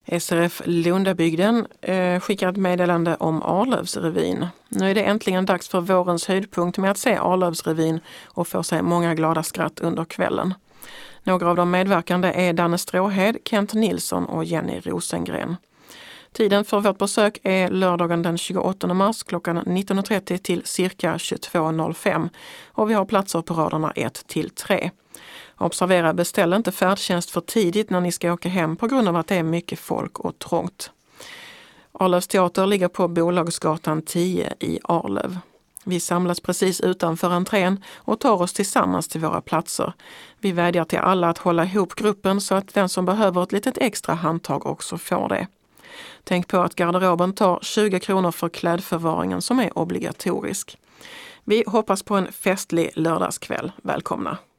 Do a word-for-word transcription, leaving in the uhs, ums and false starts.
S R F Lundabygden eh, skickar ett meddelande om Arlövsrevyn. Nu är det äntligen dags för vårens höjdpunkt med att se Arlövsrevyn och få sig många glada skratt under kvällen. Några av de medverkande är Danne Stråhed, Kent Nilsson och Jenny Rosengren. Tiden för vårt besök är lördagen den tjugoåttonde mars klockan nitton och trettio till cirka tjugotvå noll fem och vi har platser på raderna ett till tre. Observera, beställ inte färdtjänst för tidigt när ni ska åka hem på grund av att det är mycket folk och trångt. Arlövs teater ligger på Bolagsgatan tio i Arlöv. Vi samlas precis utanför entrén och tar oss tillsammans till våra platser. Vi vädjar till alla att hålla ihop gruppen så att den som behöver ett litet extra handtag också får det. Tänk på att garderoben tar tjugo kronor för klädförvaringen som är obligatorisk. Vi hoppas på en festlig lördagskväll. Välkomna!